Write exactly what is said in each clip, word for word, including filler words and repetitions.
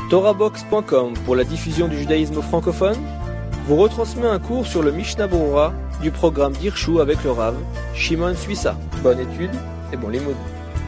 Torahbox point com pour la diffusion du judaïsme francophone vous retransmet un cours sur le Mishnah Berurah du programme d'Hirshu avec le Rav Shimon Suissa. Bonne étude et bon limoud.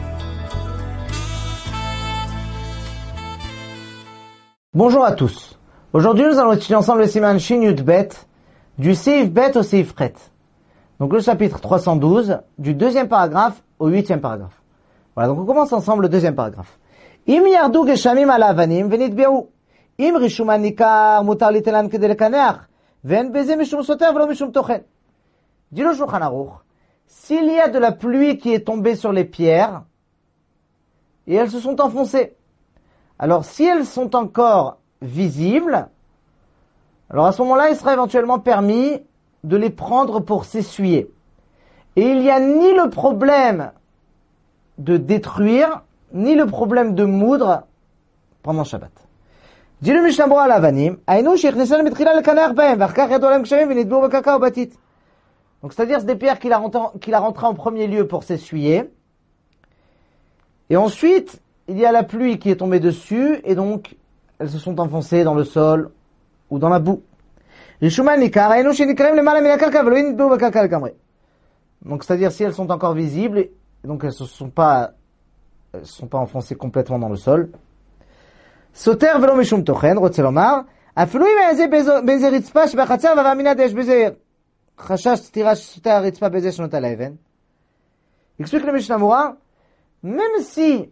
Bonjour à tous. Aujourd'hui, nous allons étudier ensemble le Siman Shin Yud Bet, du Seif Bet au Seif Ret. Donc le chapitre trois cent douze, du deuxième paragraphe au huitième paragraphe. Voilà, donc on commence ensemble le deuxième paragraphe. Im yardu geshamim ala avanim venitbe'u. Im rishuman nikar mutar litelan kedei lekaneach. Ve'en beze mishum soter velo mishum tochen. Dit le Shulchan Aruch, s'il y a de la pluie qui est tombée sur les pierres, et elles se sont enfoncées, alors si elles sont encore visibles, alors à ce moment-là, il sera éventuellement permis de les prendre pour s'essuyer. Et il n'y a ni le problème de détruire, ni le problème de moudre pendant Shabbat. Dit le Mishnah Berurah l'avanim, aynu shechnesan betchila lekaneach bahem, v'achkach yadu alem kshamim v'nitbeu b'kaka ubatit. Donc c'est-à-dire c'est des pierres qu'il a rentré, qu'il a rentré en premier lieu pour s'essuyer. Et ensuite, il y a la pluie qui est tombée dessus, et donc elles se sont enfoncées dans le sol ou dans la boue. Rishuman nikar, aynu shenikrem lemala min hakarka v'lo yinitbeu b'kaka legamre. Donc c'est-à-dire si elles sont encore visibles, et donc elles ne se sont pas elles sont pas enfoncées complètement dans le sol. Soter velo mishum tochen, rotze lomar, afילו אם זה באיזה רצפה שבחצר והאמינא יש בזה חשש סתירה שסוטה הרצפה בזה שנוטה לאבן. Explique le Mishnah Berurah, même si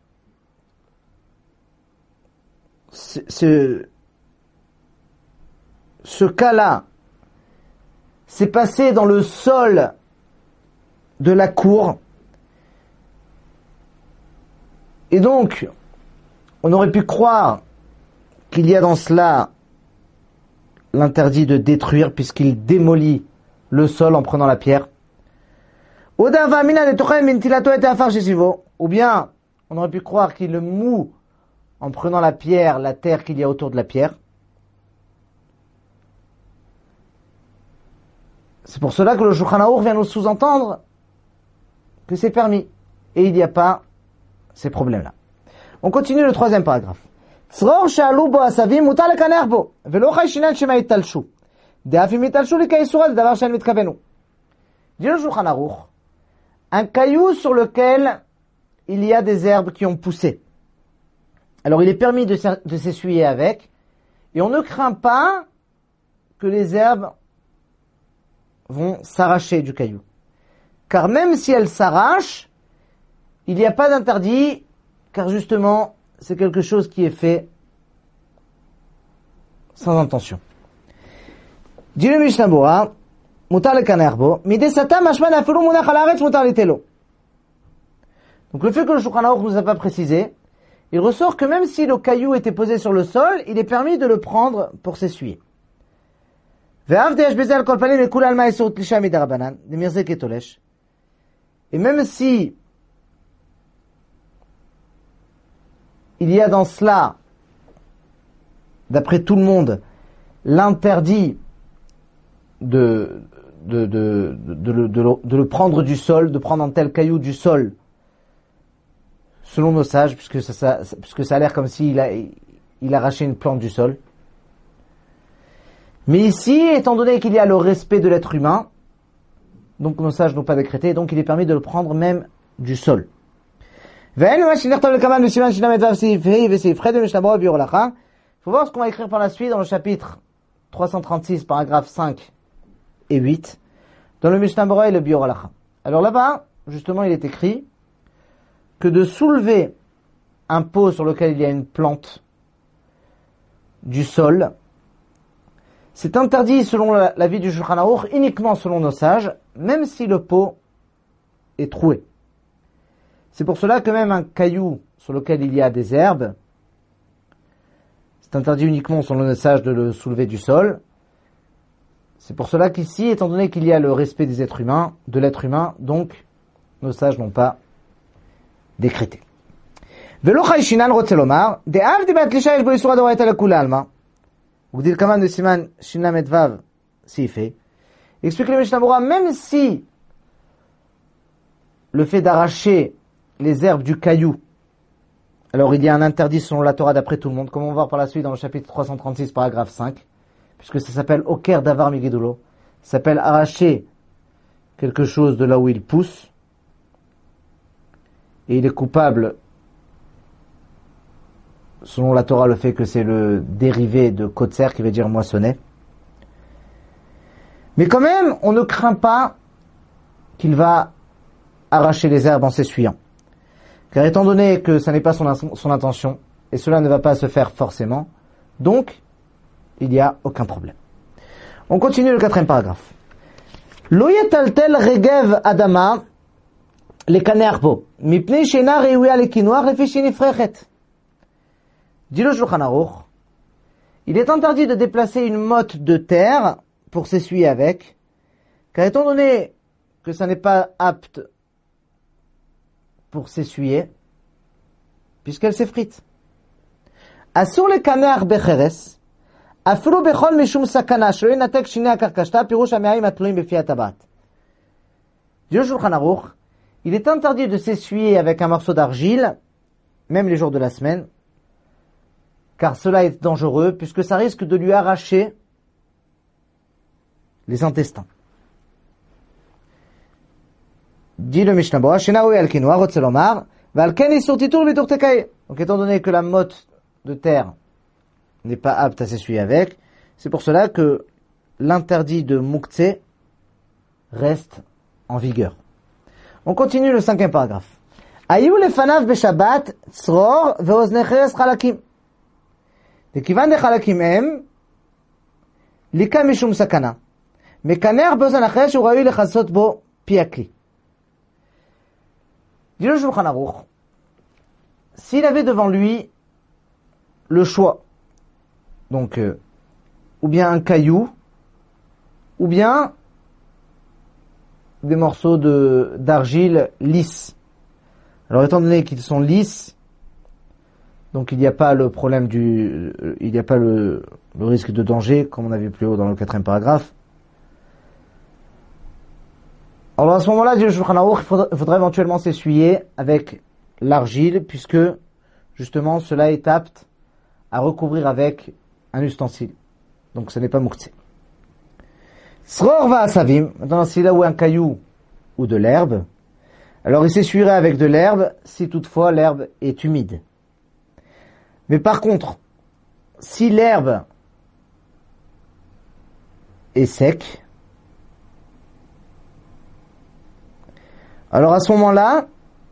ce, ce, ce cas-là s'est passé dans le sol de la cour, et donc, on aurait pu croire qu'il y a dans cela l'interdit de détruire puisqu'il démolit le sol en prenant la pierre. Ou bien, on aurait pu croire qu'il moue en prenant la pierre, la terre qu'il y a autour de la pierre. C'est pour cela que le Shulchan Aruch vient nous sous-entendre que c'est permis. Et il n'y a pas ces problèmes-là. On continue le troisième paragraphe. צרור שעלו בו עשבים מותר לקנח בו, ולא חי שינן שמא יתלשו. דאף אם יתלשו לי כאיסורה, זה דבר שאני מתכוונו. Dit le Shulchan Aruch, un caillou sur lequel il y a des herbes qui ont poussé. Alors il est permis de, de s'essuyer avec, et on ne craint pas que les herbes vont s'arracher du caillou. Car même si elles s'arrachent, il n'y a pas d'interdit, car justement, c'est quelque chose qui est fait sans intention. Dit le Mishnah Berurah, mutar lekaneach bo, midei sata mashman afilu munach al haaretz mutar litelo. Donc le fait que le Shulchan Aruch nous a pas précisé, il ressort que même si le caillou était posé sur le sol, il est permis de le prendre pour s'essuyer. Ve'av de'yesh beze al kol panim lekula alma isurut lisha midarabanan, demirze ketolesh. Et même si il y a dans cela, d'après tout le monde, l'interdit de, de, de, de, de, le, de, le, de le prendre du sol, de prendre un tel caillou du sol, selon nos sages, puisque ça, ça, puisque ça a l'air comme s'il a, il arrachait une plante du sol. Mais ici, étant donné qu'il y a le respect de l'être humain, donc nos sages n'ont pas décrété, donc il est permis de le prendre même du sol. Il faut voir ce qu'on va écrire par la suite dans le chapitre trois cent trente-six, paragraphes cinq et huit, dans le Mishnah Berurah et le Biur Halacha. Alors là-bas, justement, il est écrit que de soulever un pot sur lequel il y a une plante du sol, c'est interdit selon l'avis du Shulchan Aruch, uniquement selon nos sages, même si le pot est troué. C'est pour cela que même un caillou sur lequel il y a des herbes, c'est interdit uniquement selon nos sages de le soulever du sol. C'est pour cela qu'ici, étant donné qu'il y a le respect des êtres humains, de l'être humain, donc nos sages n'ont pas décrété. ולא חי שינן רוצה לומר, דאב דבעת לישה יש בו איסור הדאורייתא לכולי עלמא, וגדיל כמן בסימן של"ו סעיפי. Explique le Mishnah Berurah, même si le fait d'arracher les herbes du caillou Alors il y a un interdit selon la Torah d'après tout le monde, comme on va voir par la suite dans le chapitre trois cent trente-six, paragraphe cinq, puisque ça s'appelle Oker Davar Migidulo, ça s'appelle arracher quelque chose de là où il pousse, et il est coupable, selon la Torah, le fait que c'est le dérivé de kotser, qui veut dire moissonner. Mais quand même, on ne craint pas qu'il va arracher les herbes en s'essuyant. Car étant donné que ça n'est pas son, son intention, et cela ne va pas se faire forcément, donc, il n'y a aucun problème. On continue le quatrième paragraphe. Lo yetaltel regev adama lekane arbo, mipnei sheina reuia lekinoach lefi shenifrechet. Dit le Shulchan Aruch, il est interdit de déplacer une motte de terre pour s'essuyer avec, car étant donné que ça n'est pas apte pour s'essuyer, puisqu'elle s'effrite. Asur lekane arbe cheres, afilu bechol mishum sakana, shelo yinatek shinei akarkashta, pirush hame'ayim atluim befi hatabat. Dit le Shulchan Aruch, il est interdit de s'essuyer avec un morceau d'argile, même les jours de la semaine, car cela est dangereux, puisque ça risque de lui arracher les intestins. Dit le Mishnah Berurah, Shenaoui al-Kinoa, Rotzelomar, Valken isur titur bitur tekaye. Donc étant donné que la motte de terre n'est pas apte à s'essuyer avec, c'est pour cela que l'interdit de Mouktsé reste en vigueur. On continue le cinquième paragraphe. Ayu lefanav beshabbat tzror ve'oznecheres chalakim. Dekivan de chalakim em, lika mishum sakana. Mekaner bozan achesh urayu lechasot bo piakli. Dit le Shulchan Aruch, s'il avait devant lui le choix, donc euh, ou bien un caillou, ou bien des morceaux de d'argile lisses. Alors étant donné qu'ils sont lisses, donc il n'y a pas le problème du, il n'y a pas le, le risque de danger, comme on a vu plus haut dans le quatrième paragraphe. Alors à ce moment-là, dit le Shulchan Aruch, il faudrait, il faudrait éventuellement s'essuyer avec l'argile, puisque justement cela est apte à recouvrir avec un ustensile. Donc ce n'est pas mouktsé. Sror va asavim, maintenant c'est là où un caillou ou de l'herbe, alors il s'essuierait avec de l'herbe si toutefois l'herbe est humide. Mais par contre, si l'herbe est sec, alors à ce moment-là,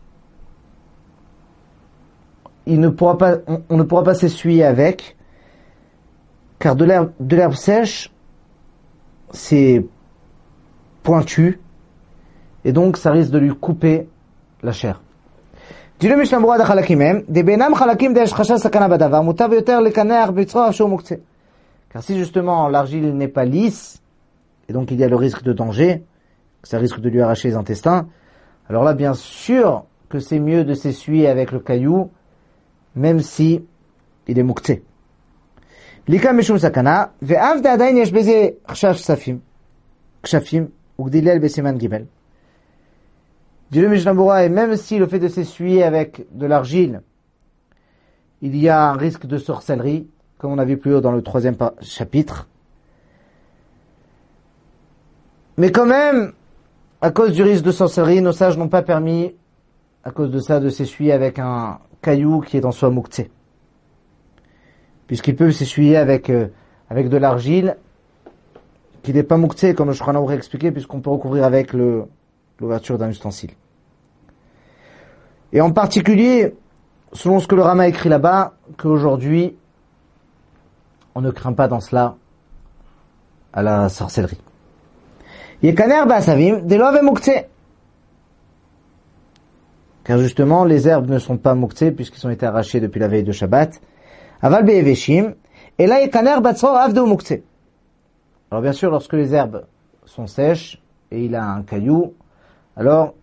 il ne pourra pas, on, on ne pourra pas s'essuyer avec, car de l'herbe, de l'herbe sèche, c'est pointu, et donc ça risque de lui couper la chair. Dit le Mishnah Berurah d'Chalakim, des benam chalakim de'esh chashash sakana badavar, mutav yoter lekaner b'tzror asher muktzeh. Car si justement l'argile n'est pas lisse, et donc il y a le risque de danger, ça risque de lui arracher les intestins, alors là bien sûr que c'est mieux de s'essuyer avec le caillou, même si il est muktzeh. Lika mishum sakana, ve'av de'adayin yesh beze chashash safim, kshafim, ugdilel besiman gimel. Dit le Mishnah Berurah, et même si le fait de s'essuyer avec de l'argile, il y a un risque de sorcellerie, comme on a vu plus haut dans le troisième chapitre. Mais quand même, à cause du risque de sorcellerie, nos sages n'ont pas permis, à cause de ça, de s'essuyer avec un caillou qui est en soi mouktsé. Puisqu'ils peuvent s'essuyer avec, euh, avec de l'argile, qui n'est pas mouktsé, comme le Shulchan Aruch a expliqué, puisqu'on peut recouvrir avec le, l'ouverture d'un ustensile. Et en particulier, selon ce que le Rama écrit là-bas, qu'aujourd'hui, on ne craint pas dans cela à la sorcellerie. Yekaner ba'asavim de'lo mouktsé. Car justement, les herbes ne sont pas mouktsé puisqu'ils ont été arrachés depuis la veille de Shabbat. Aval be'eveshim, et là yekaner ba'tzror avdu mouktsé. Alors bien sûr, lorsque les herbes sont sèches et il a un caillou, alors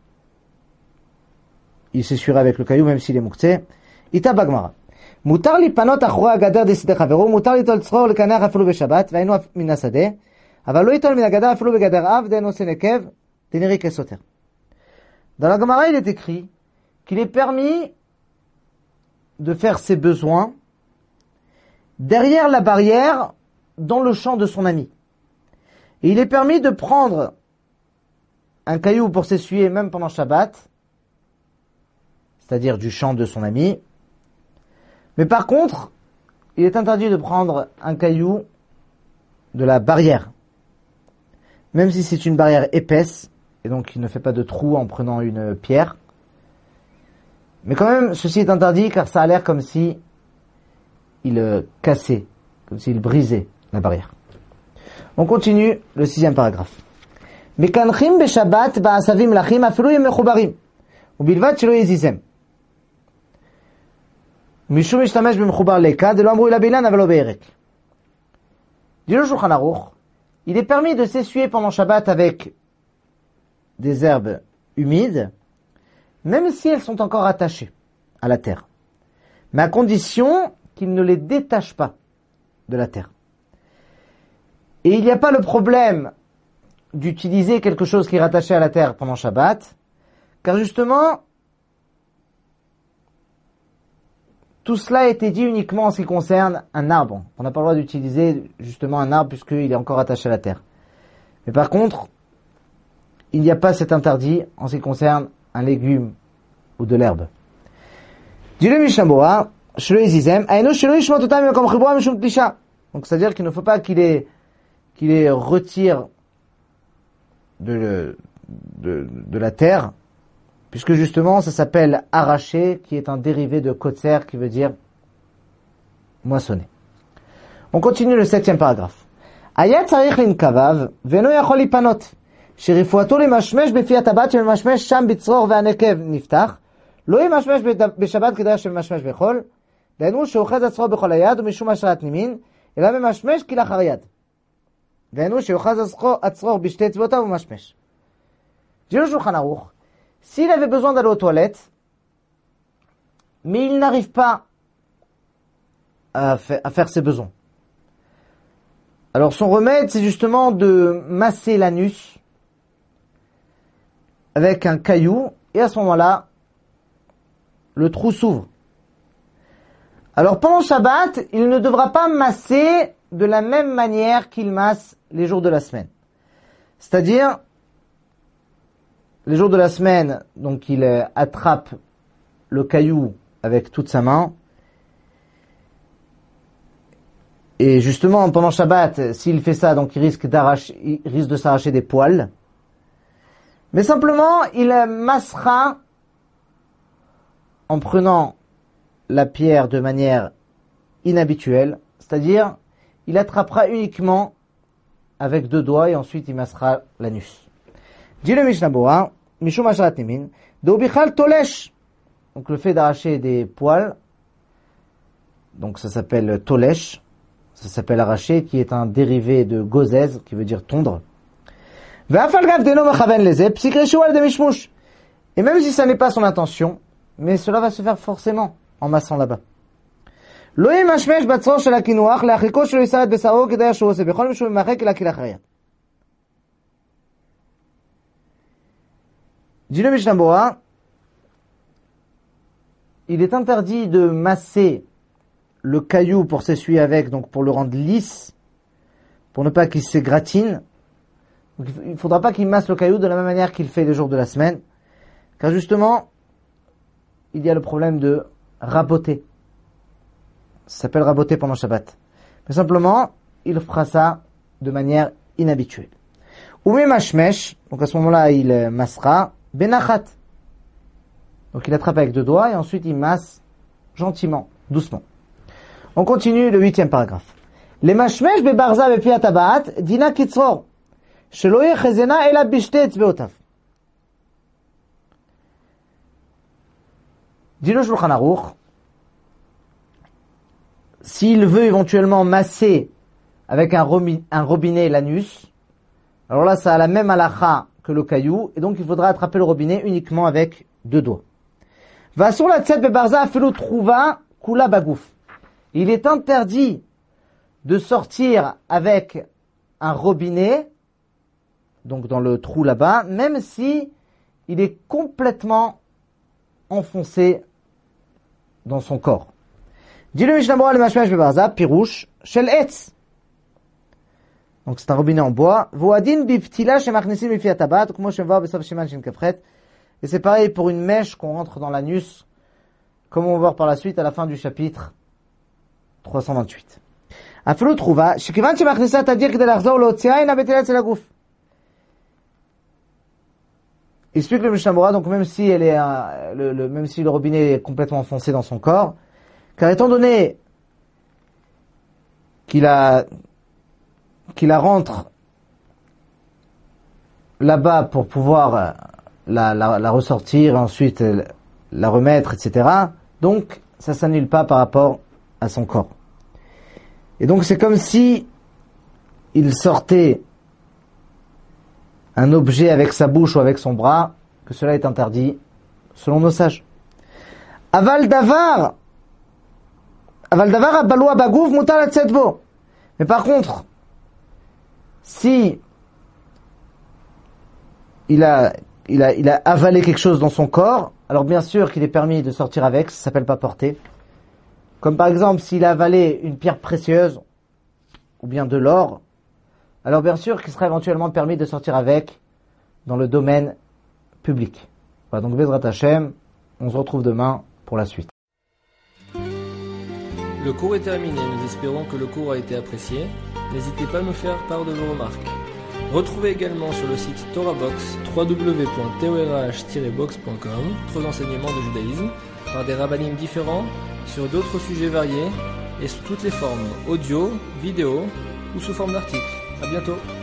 il s'essuiera avec le caillou même s'il est mouktsé. Ita bagmara. Mutar li panot achora agader de sideh chavero, mutar li tol tzror lekaner afilu beshabbat, ve'aynu min hasadeh, aval lo yitol min agader afilu begader av, de'eno senekev, de'niri kesoter. Dans la Gemara, il est écrit qu'il est permis de faire ses besoins derrière la barrière dans le champ de son ami. Et il est permis de prendre un caillou pour s'essuyer même pendant Shabbat, c'est-à-dire du champ de son ami. Mais par contre, il est interdit de prendre un caillou de la barrière, même si c'est une barrière épaisse, et donc il ne fait pas de trou en prenant une pierre. Mais quand même, ceci est interdit car ça a l'air comme si il euh, cassait, comme s'il brisait la barrière. On continue le sixième paragraphe. Mekanchim beshabbat ba'asavim lachim afilu yem mechubarim ubilvat shelo yezizem mishum yishtamesh b'mechubar leka de lo amru ela beilan aval lo be'erek. Dit le Shulchan Aruch, il est permis de s'essuyer pendant Shabbat avec des herbes humides, même si elles sont encore attachées à la terre, mais à condition qu'il ne les détache pas de la terre. Et il n'y a pas le problème d'utiliser quelque chose qui est rattaché à la terre pendant Shabbat, car justement, tout cela a été dit uniquement en ce qui concerne un arbre. On n'a pas le droit d'utiliser justement un arbre puisqu'il est encore attaché à la terre. Mais par contre, il n'y a pas cet interdit en ce qui concerne un légume ou de l'herbe. Dit le Mishnah Berurah, shelo yezizem, hainu shelo yishmot otam mimakom chibura mishum tlisha. Donc c'est-à-dire qu'il ne faut pas qu'il les, qu'il les retire de, de, de la terre, puisque justement ça s'appelle arracher, qui est un dérivé de kotzer, qui veut dire moissonner. On continue le septième paragraphe. Ayat tzarich linkavav, ve'eno yachol lipanot, sherifuato lemashmesh befi hatabat shemashmesh sham bitzror ve'anekev niftach, lo yemashmesh בשבת כדרך שממשמש בחול, דהיינו שאוחז עצרו בכל היד ומשום השראת נימין, אלא ממשמש כלאחר יד. דהיינו שאוחז עצרו בשתי אצבעותיו ומשמש. Dit le Shulchan Aruch, s'il avait besoin d'aller aux toilettes, mais il n'arrive pas à faire, à faire ses besoins, alors son remède, c'est justement de masser l'anus avec un caillou, et à ce moment-là, le trou s'ouvre. Alors pendant Shabbat, il ne devra pas masser de la même manière qu'il masse les jours de la semaine. C'est-à-dire, les jours de la semaine, donc il attrape le caillou avec toute sa main. Et justement, pendant Shabbat, s'il fait ça, donc il risque d'arracher, il risque de s'arracher des poils. Mais simplement, il massera en prenant la pierre de manière inhabituelle, c'est-à-dire, il attrapera uniquement avec deux doigts et ensuite il massera l'anus. Dit le Mishnah Berurah, Mishum Asharat Nimin, de Ubichal Tolesh. Donc le fait d'arracher des poils, donc ça s'appelle Tolesh, ça s'appelle arracher, qui est un dérivé de gozez, qui veut dire tondre. Et même si ça n'est pas son intention, mais cela va se faire forcément en massant là-bas. Dit le Mishnah Berurah, il est interdit de masser le caillou pour s'essuyer avec, donc pour le rendre lisse, pour ne pas qu'il s'égratine. Donc il ne faudra pas qu'il masse le caillou de la même manière qu'il fait les jours de la semaine, car justement, il y a le problème de raboter. Ça s'appelle raboter pendant Shabbat. Mais simplement, il fera ça de manière inhabituelle. Ou mashmesh, donc à ce moment-là, il massera benachat. Donc il attrape avec deux doigts et ensuite il masse gentiment, doucement. On continue le huitième paragraphe. Les mashmesh bebarza bepi atabat dina kitzor shelo yechezena ela bishte etzbeotav. Dit le Shulchan Aruch, s'il veut éventuellement masser avec un, romi, un robinet l'anus, alors là ça a la même halakha que le caillou, et donc il faudra attraper le robinet uniquement avec deux doigts. Va sur la tset bebarza afelo trouva kula bagouf. Il est interdit de sortir avec un robinet, donc dans le trou là-bas, même si il est complètement enfoncé dans son corps. Dit le Mishnah Berurah le mashmash bebarza, pirouche, shel etz. Donc c'est un robinet en bois. Voadin biptila shemachnisim mifi atabat, kmo shemva besav shiman shin kafret. Et c'est pareil pour une mèche qu'on rentre dans l'anus, comme on va voir par la suite à la fin du chapitre trois cent vingt-huit. Afelo trouva, shikivan shemachnisa tadir k'dei lachzor lotzia ina betilat zel haguf. Il explique le Mishnah Berurah, donc même si elle est, euh, le, le, même si le robinet est complètement enfoncé dans son corps, car étant donné qu'il a, qu'il la rentre là-bas pour pouvoir euh, la, la, la ressortir, et ensuite euh, la remettre, et cetera. Donc, ça s'annule pas par rapport à son corps. Et donc, c'est comme si il sortait un objet avec sa bouche ou avec son bras, que cela est interdit, selon nos sages. Aval davar, aval davar abaloua bagouf mutar latzetbo. Mais par contre, si il a, il a, il a avalé quelque chose dans son corps, alors bien sûr qu'il est permis de sortir avec, ça s'appelle pas porter. Comme par exemple, s'il a avalé une pierre précieuse, ou bien de l'or, alors bien sûr qu'il sera éventuellement permis de sortir avec dans le domaine public. Voilà, donc Bezrat Hashem, on se retrouve demain pour la suite. Le cours est terminé, nous espérons que le cours a été apprécié. N'hésitez pas à nous faire part de vos remarques. Retrouvez également sur le site TorahBox w w w point torah tiret box point com d'autres enseignements de judaïsme par des rabbinim différents sur d'autres sujets variés et sous toutes les formes, audio, vidéo ou sous forme d'articles. À bientôt.